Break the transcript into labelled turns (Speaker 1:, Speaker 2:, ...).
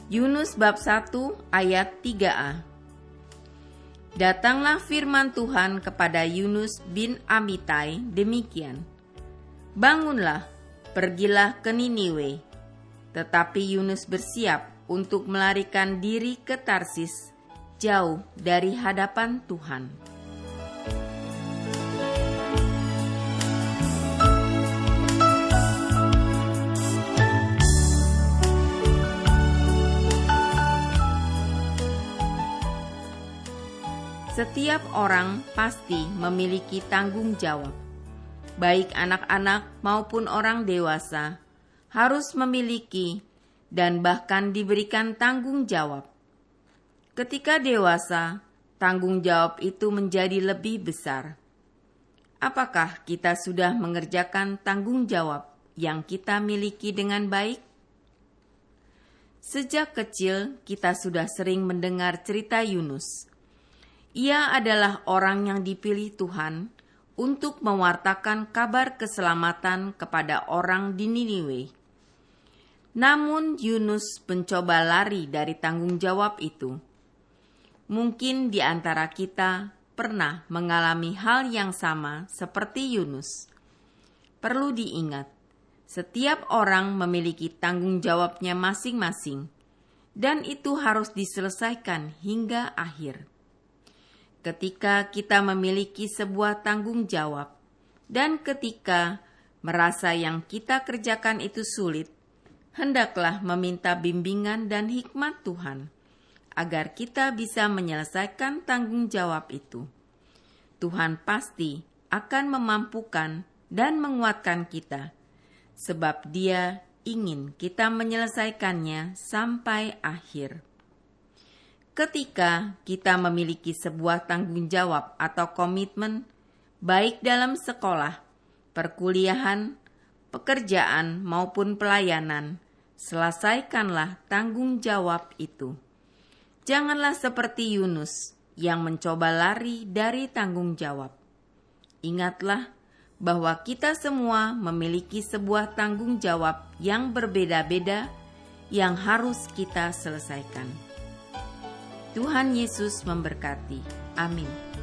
Speaker 1: Yunus bab 1 ayat 3a. Datanglah firman Tuhan kepada Yunus bin Amittai demikian. Bangunlah, pergilah ke Niniwe. Tetapi Yunus bersiap untuk melarikan diri ke Tarsis, jauh dari hadapan Tuhan. Setiap orang pasti memiliki tanggung jawab. Baik anak-anak maupun orang dewasa harus memiliki dan bahkan diberikan tanggung jawab. Ketika dewasa, tanggung jawab itu menjadi lebih besar. Apakah kita sudah mengerjakan tanggung jawab yang kita miliki dengan baik? Sejak kecil kita sudah sering mendengar cerita Yunus. Ia adalah orang yang dipilih Tuhan untuk mewartakan kabar keselamatan kepada orang di Niniwe. Namun Yunus mencoba lari dari tanggung jawab itu. Mungkin di antara kita pernah mengalami hal yang sama seperti Yunus. Perlu diingat, setiap orang memiliki tanggung jawabnya masing-masing, dan itu harus diselesaikan hingga akhir. Ketika kita memiliki sebuah tanggung jawab, dan ketika merasa yang kita kerjakan itu sulit, hendaklah meminta bimbingan dan hikmat Tuhan, agar kita bisa menyelesaikan tanggung jawab itu. Tuhan pasti akan memampukan dan menguatkan kita, sebab Dia ingin kita menyelesaikannya sampai akhir. Ketika kita memiliki sebuah tanggung jawab atau komitmen, baik dalam sekolah, perkuliahan, pekerjaan maupun pelayanan, selesaikanlah tanggung jawab itu. Janganlah seperti Yunus yang mencoba lari dari tanggung jawab. Ingatlah bahwa kita semua memiliki sebuah tanggung jawab yang berbeda-beda yang harus kita selesaikan. Tuhan Yesus memberkati. Amin.